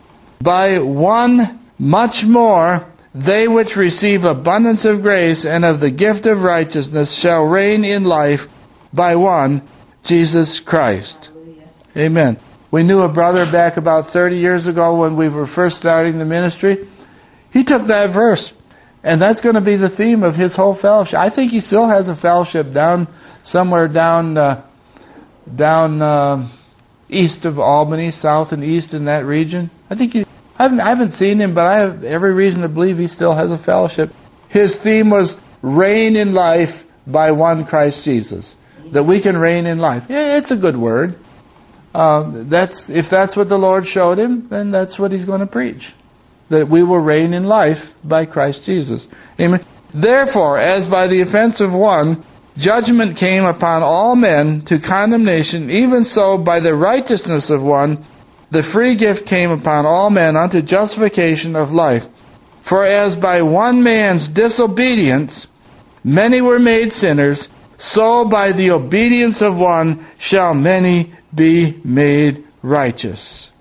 by one much more they which receive abundance of grace and of the gift of righteousness shall reign in life by one, Jesus Christ. Amen. We knew a brother back about thirty years ago when we were first starting the ministry. He took that verse, and that's going to be the theme of his whole fellowship. I think he still has a fellowship down somewhere down uh, down uh, east of Albany, south and east in that region. I think he. I haven't, I haven't seen him, but I have every reason to believe he still has a fellowship. His theme was reign in life by one Christ Jesus. That we can reign in life. Yeah, it's a good word. Uh, that's if that's what the Lord showed him, then that's what he's going to preach. That we will reign in life by Christ Jesus. Amen. Therefore, as by the offense of one, judgment came upon all men to condemnation, even so by the righteousness of one, the free gift came upon all men unto justification of life. For as by one man's disobedience many were made sinners, so by the obedience of one shall many be made righteous.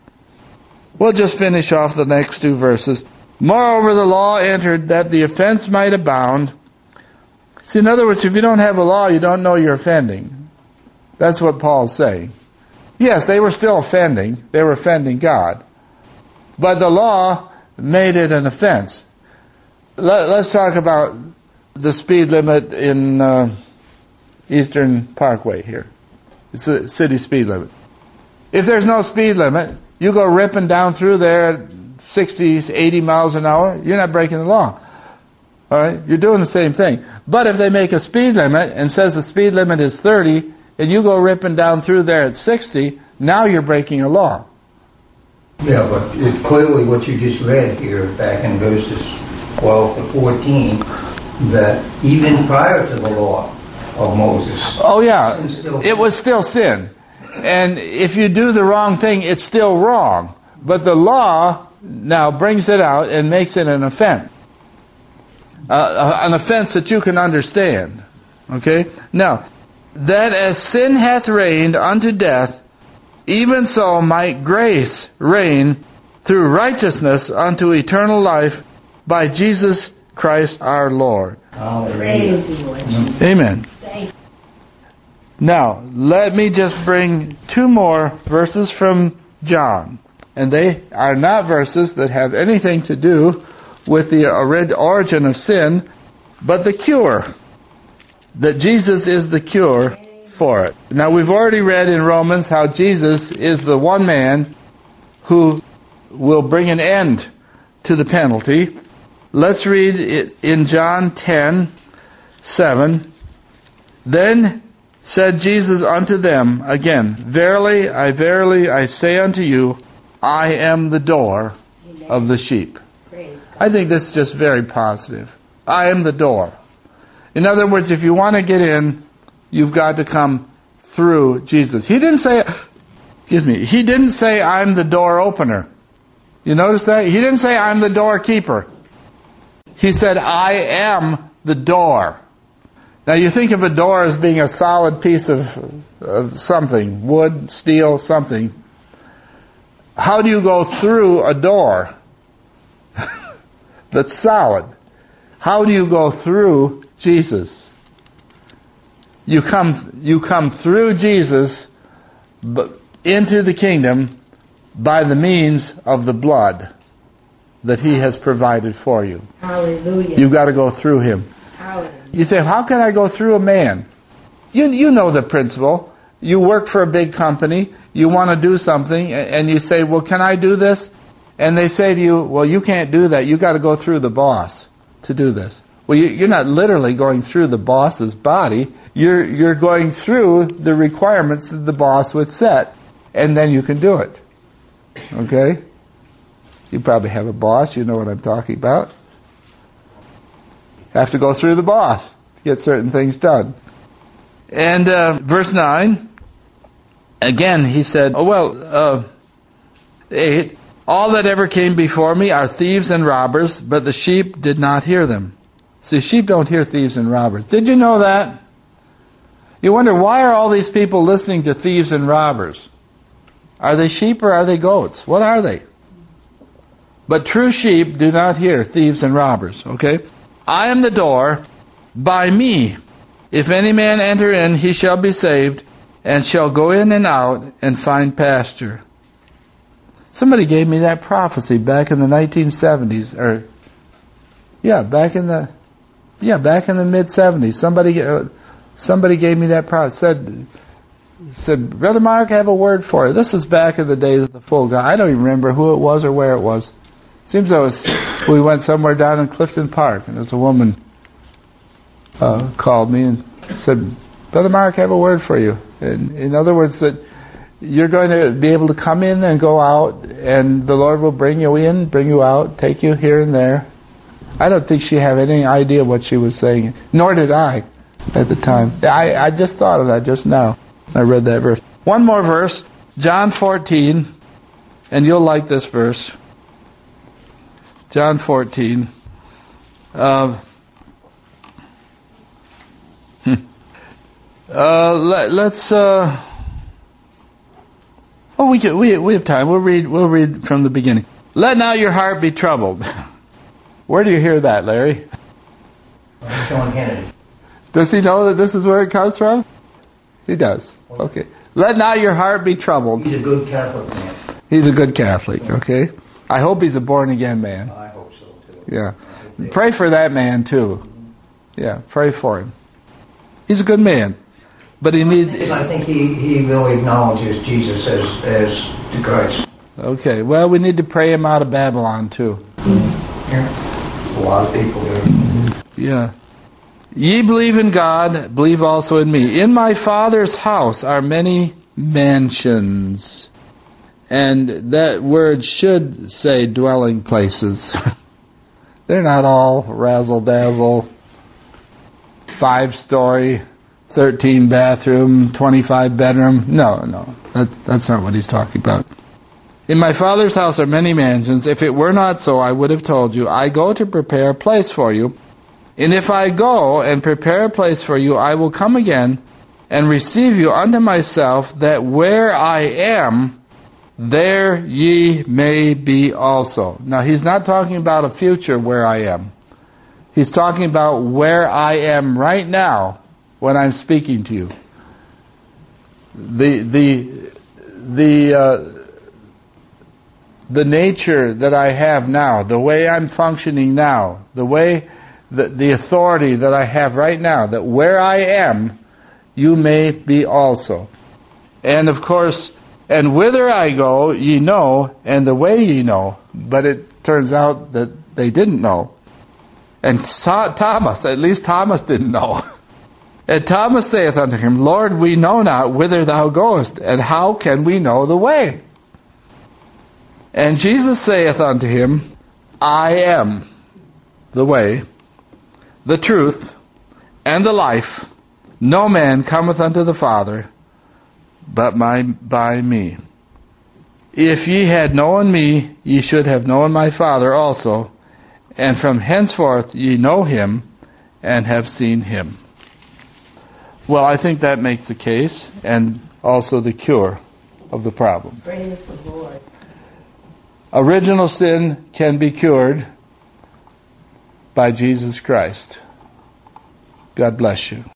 We'll just finish off the next two verses. Moreover, the law entered that the offense might abound. See, in other words, if you don't have a law, you don't know you're offending. That's what Paul's saying. Yes, they were still offending. They were offending God. But the law made it an offense. Let, let's talk about the speed limit in uh, Eastern Parkway here. It's a city speed limit. If there's no speed limit, you go ripping down through there at sixty, eighty miles an hour, you're not breaking the law. All right? You're doing the same thing. But if they make a speed limit and says the speed limit is thirty, and you go ripping down through there at sixty, now you're breaking a law. Yeah, but it's clearly what you just read here back in verses twelve to fourteen, that even prior to the law of Moses. Oh yeah, it was still sin. And if you do the wrong thing, it's still wrong. But the law now brings it out and makes it an offense. Uh, an offense that you can understand. Okay? Now, that as sin hath reigned unto death, even so might grace reign through righteousness unto eternal life by Jesus Christ our Lord. Hallelujah. Amen. Now, let me just bring two more verses from John. And they are not verses that have anything to do with the origin of sin, but the cure. That Jesus is the cure for it. Now, we've already read in Romans how Jesus is the one man who will bring an end to the penalty. Let's read it in John ten seven. Then said Jesus unto them again, Verily, I verily, I say unto you, I am the door of the sheep. I think that's just very positive. I am the door. In other words, if you want to get in, you've got to come through Jesus. He didn't say, excuse me, he didn't say, I'm the door opener. You notice that? He didn't say, I'm the doorkeeper. He said, I am the door. Now you think of a door as being a solid piece of, of something, wood, steel, something. How do you go through a door that's solid? How do you go through Jesus? You come, you come through Jesus into the kingdom by the means of the blood that He has provided for you. Hallelujah. You've got to go through Him. Hallelujah. You say, how can I go through a man? You you know the principle. You work for a big company. You want to do something, and you say, well, can I do this? And they say to you, well, you can't do that. You've got to go through the boss to do this. Well, you, you're not literally going through the boss's body. You're you're going through the requirements that the boss would set, and then you can do it. Okay? You probably have a boss. You know what I'm talking about. Have to go through the boss to get certain things done. And uh, verse nine, again he said, oh well, uh, eight, all that ever came before me are thieves and robbers, but the sheep did not hear them. See, sheep don't hear thieves and robbers. Did you know that? You wonder, why are all these people listening to thieves and robbers? Are they sheep or are they goats? What are they? But true sheep do not hear thieves and robbers. Okay? I am the door. By me, if any man enter in, he shall be saved, and shall go in and out and find pasture. Somebody gave me that prophecy back in the nineteen seventies, or yeah, back in the yeah, back in the mid seventies. Somebody uh, somebody gave me that prophecy. Said said, Brother Mark, I have a word for you. This was back in the days of the full God. I don't even remember who it was or where it was. Seems though we went somewhere down in Clifton Park, and there's a woman uh, called me and said, Brother Mark, I have a word for you. And in other words, that you're going to be able to come in and go out, and the Lord will bring you in, bring you out, take you here and there. I don't think she had any idea what she was saying, nor did I at the time. I, I just thought of that just now. I read that verse. One more verse, John fourteen, and you'll like this verse. John fourteen. Uh, uh, let, let's. Uh, oh, we can, we we have time. We'll read. We'll read from the beginning. Let not your heart be troubled. Where do you hear that, Larry? Sean Kennedy. Does he know that this is where it comes from? He does. Okay. Let not your heart be troubled. He's a good Catholic man. He's a good Catholic. Okay. I hope he's a born again man. I hope so too. Yeah. Pray for that man too. Yeah. Pray for him. He's a good man, but he needs. I think he he really acknowledges Jesus as as the Christ. Okay. Well, we need to pray him out of Babylon too. Yeah. A lot of people do. Yeah. Ye believe in God, believe also in me. In my Father's house are many mansions. And that word should say dwelling places. They're not all razzle-dazzle, five-story, thirteen bathroom, twenty-five bedroom. No, no, that, that's not what he's talking about. In my Father's house are many mansions. If it were not so, I would have told you. I go to prepare a place for you. And if I go and prepare a place for you, I will come again and receive you unto myself, that where I am, there ye may be also. Now, he's not talking about a future where I am. He's talking about where I am right now when I'm speaking to you. The the the uh, the nature that I have now, the way I'm functioning now, the way the, the authority that I have right now, that where I am, you may be also. And of course, and whither I go, ye know, and the way ye know. But it turns out that they didn't know. And Thomas, at least Thomas didn't know. And Thomas saith unto him, Lord, we know not whither thou goest, and how can we know the way? And Jesus saith unto him, I am the way, the truth, and the life. No man cometh unto the Father, but my, by me. If ye had known me, ye should have known my Father also, and from henceforth ye know him, and have seen him. Well, I think that makes the case, and also the cure of the problem. Praise the Lord. Original sin can be cured by Jesus Christ. God bless you.